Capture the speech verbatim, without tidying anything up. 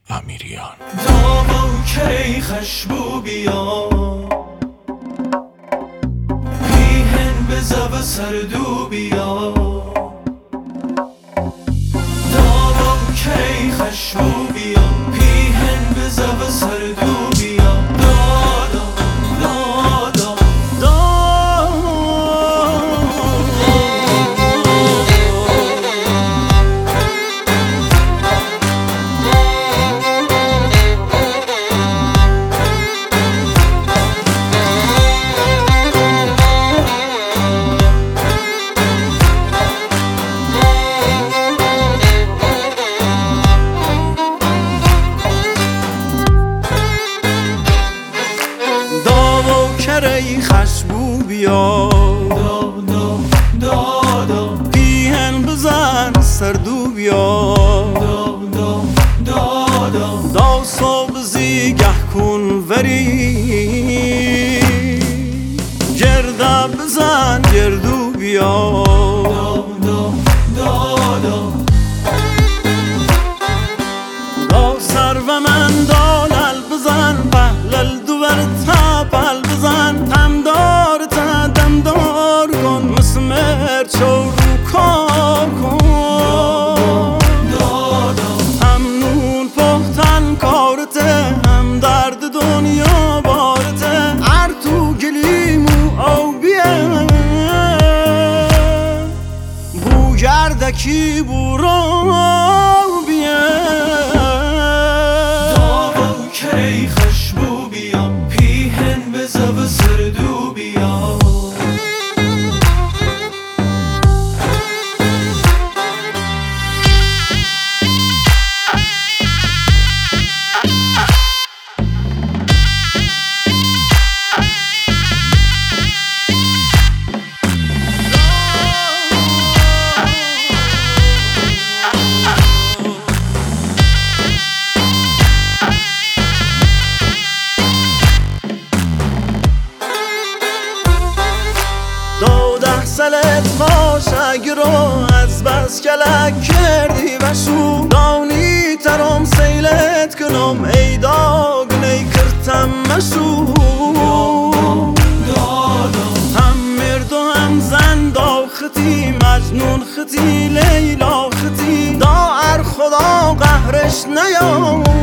امیریان. داما کی خشبو بیا پیهن بزا و سردو بیا داما کی خشبو بیا پیهن بزا و سردو بیا دادا دادا ای خشبو بیا دادا دادا پیهن بزن سردو بیا دادا دادا دا صبح زیگه کن وری گرده بزن گردو بیا دادا دادا دا سر و من دالل بزن پهلل دوبر تپل بزن تمدار تا دمدار کن مسمر چو رو کار کن هم نون پختن کارته هم درد دنیا بارته هر تو گلیمو او بیه بو گردکی بو رو بیه داما کی خشبو بیا پیهن بزا و سردو بیا سلت باش اگرو از بس کلک کردی و شو دانی ترام سیلت کنم ای داگ نی کرتم مشو هم مرد و هم زن دا خطی مجنون خطی لیلا خطی دا ار خدا قهرش نیام